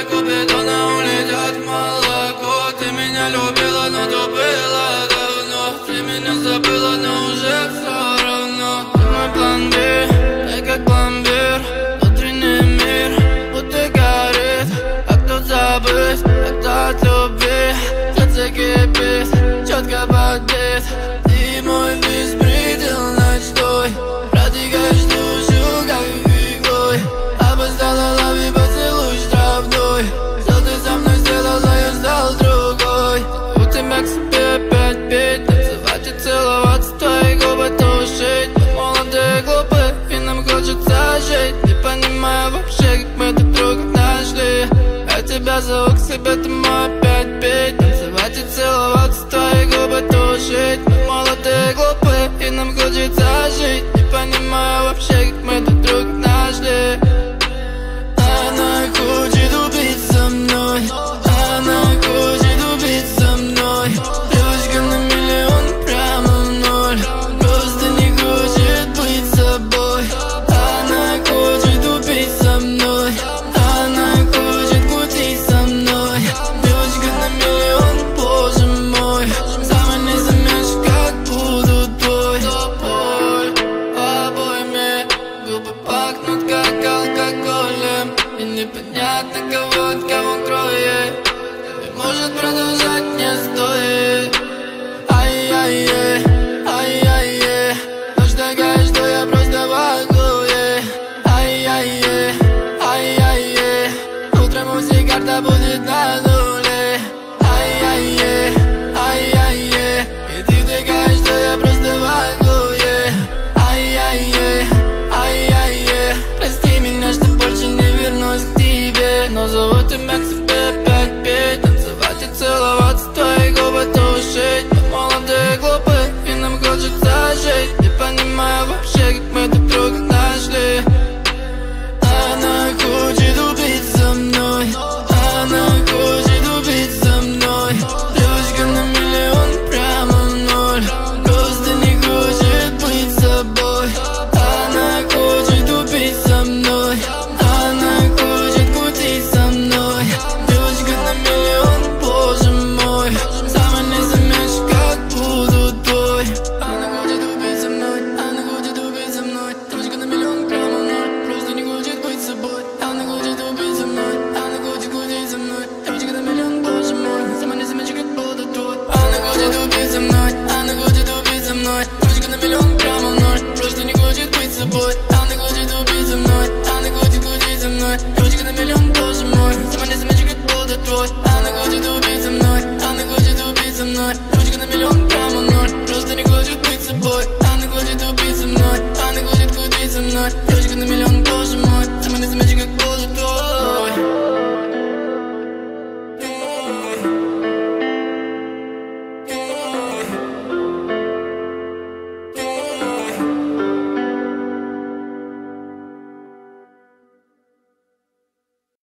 Купидона улетят в молоко. Ты меня любила, но то было давно. Ты меня забыла, но уже все равно. Ты мой план Б, ты как пломбир. Внутренний мир будто горит. А кто забыть, это от любви. Сердце кипит, четко подбит. Ты мой беспредел ночной. Протекаешь душу, как иглой. Обоздала лови поцелуй штрафной. Что ты со мной сделала, я стал другой. У тебя к себе опять петь, танцевать и целоваться, твои губы тушить. Мы молодые, глупые, и нам хочется жить. Не понимаю вообще, как мы друг друга нашли. Я тебя зову к себе, ты мой опять петь, танцевать и целоваться, твои губы тушить. Мы молодые, глупые, и нам хочется жить. Не понимаю вообще, как мы друг друга нашли. Она хочет убить со мной. Она хочет убить со мной. Девочка на миллион, прямо в ноль. Просто не хочет быть собой. Она хочет убить со мной. Она хочет кутить со мной. Девочка на миллион, боже мой. Самый не заметишь, как буду твой. Обоими губы пахнут, как алкоголем. И непонятно, кого от кого кроет. И может продолжать не стоит. Ай-яй-яй, ай-яй-яй. Ночь такая, что я просто могу, ай-яй-яй, ай-яй-яй. Утром у всех карта будет на